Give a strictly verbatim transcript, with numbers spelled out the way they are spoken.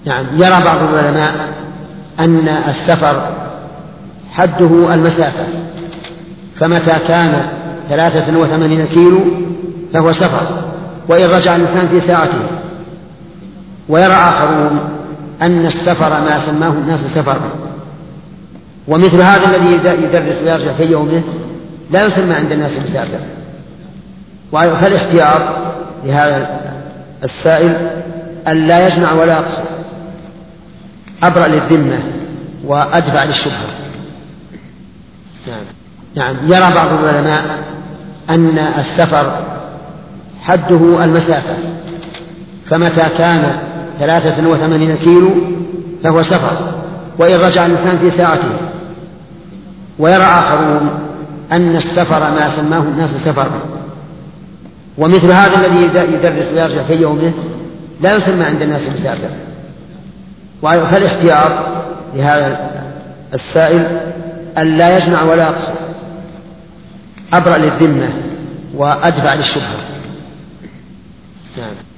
يعني يرى بعض العلماء أن السفر حده المسافة، فمتى كان ثلاثة وثمانين كيلو فهو سفر، وإن رجع الإنسان في ساعته. ويرى آخرون أن السفر ما سماه الناس سفر، ومثل هذا الذي يدرس ويرجع في يومه لا يسمى عند الناس مسافر. فالاحتياط لهذا السائل أن لا يجمع ولا يقصر، أبرأ للذمة وأدفع للشبهة. نعم. يعني يرى بعض العلماء أن السفر حده المسافة، فمتى كان ثلاثة وثمانين كيلو فهو سفر، وإن رجع الإنسان في ساعته. ويرى آخرون أن السفر ما سماه الناس سفر، ومثل هذا الذي يدرس ويرجع في يومه لا يسمى عند الناس مسافر. فالاحتياط لهذا السائل أن لا يجمع ولا يقصر، أبرأ للذمة وأدفع للشبهة. نعم.